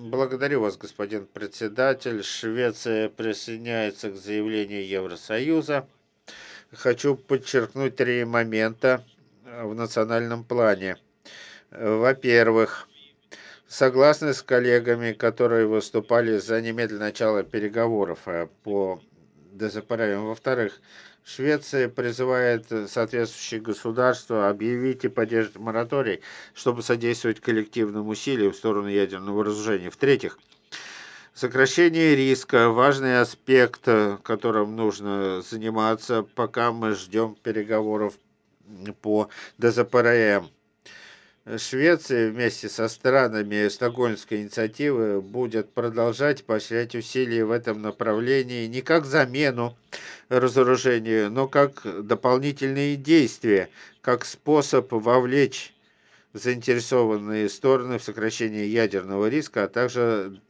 Благодарю вас, господин председатель. Швеция присоединяется к заявлению Евросоюза. Хочу подчеркнуть три момента в национальном плане. Во-первых, согласны с коллегами, которые выступали за немедленное начало переговоров по ДЗПР. Во-вторых, Швеция призывает соответствующие государства объявить и поддерживать мораторий, чтобы содействовать коллективным усилиям в сторону ядерного разоружения. В-третьих, сокращение риска – важный аспект, которым нужно заниматься, пока мы ждем переговоров по ДЗПРМ. Швеция вместе со странами Стокгольмской инициативы будет продолжать поощрять усилия в этом направлении не как замену разоружению, но как дополнительные действия, как способ вовлечь заинтересованные стороны в сокращении ядерного риска, а также